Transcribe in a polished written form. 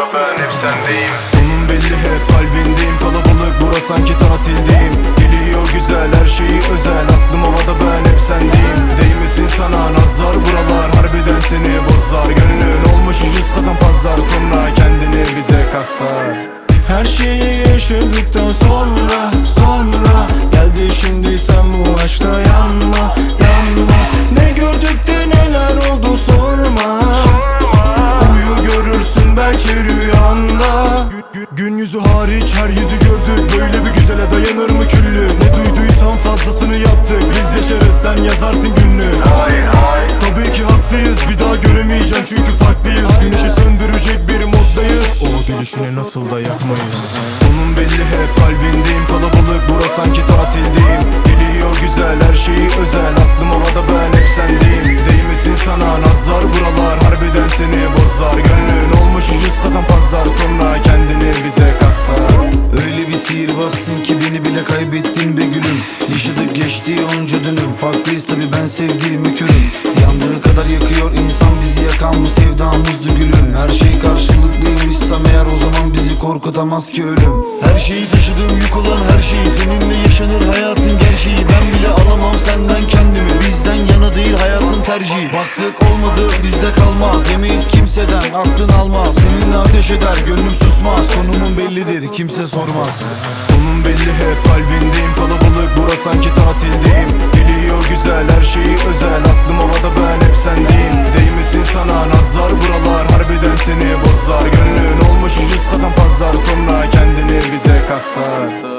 havada ben hep sendeyim. Sonun belli hep kalbindeyim. Kalabalık bura sanki tatildeyim. Geliyor güzel her şeyi özel. Aklım havada ben hep sendeyim. Değmesin sana nazar buralar. Harbiden seni bozar. Gönlün olmuş ucuz satan pazar. Sonra kendini bize kasar. Her şeyi yaşadıktan sonra geldi şimdi sen bu aşkta yanma, yanma. Ne gördük de neler oldu sorma. Uyu görürsün belki rüyanda. Gün yüzü hariç her yüzü gördük. Böyle bir güzele dayanır mı küllü? Ne duyduysan fazlasını yaptık. Biz yaşarız sen yazarsın günlük. Tabii ki haklıyız, bir daha göremeyeceğim çünkü farklıyız. Güneşi söndürecek bir moddayız. O gülüşüne nasıl da yakmayız. Sonun belli hep kalbindeyim. Kalabalık bura sanki tatildeyim. Geliyor güzel her şeyi özel. Aklım havada ben hep sendeyim. Değmesin sana nazar buralar. Harbiden seni bozar. Gönlün olmuş ucuz satan pazar. Sonra kendini bize kasar. Öyle bir sihirbazsın ki beni bile kaybettin be gülüm. Yaşadık geçti onca dönüm. Farklıyız tabi ben sevdiğimi körüm. Yandığı kadar yakıyor insan bizi yakan bu sevdamızdı gülüm. Her şey karşılıklıymışsam eğer o zaman bizi korkutamaz ki ölüm. Her şeyi taşıdığım yük olan her şeyi, seninle yaşanır hayatın gerçeği. Ben bile alamam senden kendimi, bizden yana değil hayatın tercihi. Baktık olmadı bizde kalmaz, yemeyiz kimseden aklın almaz. Seninle ateş eder gönlüm susmaz, konumun bellidir kimse sormaz. Sonun belli hep kalbindeyim. Kalabalık bura sanki tatildeyim. Geliyor güzel her şeyi özel. Aklım havada ben hep sendeyim. Değmesin sana nazar buralar. Harbiden seni bozar. Gönlün olmuş ucuz satan pazar. Sonra kendini bize kasar.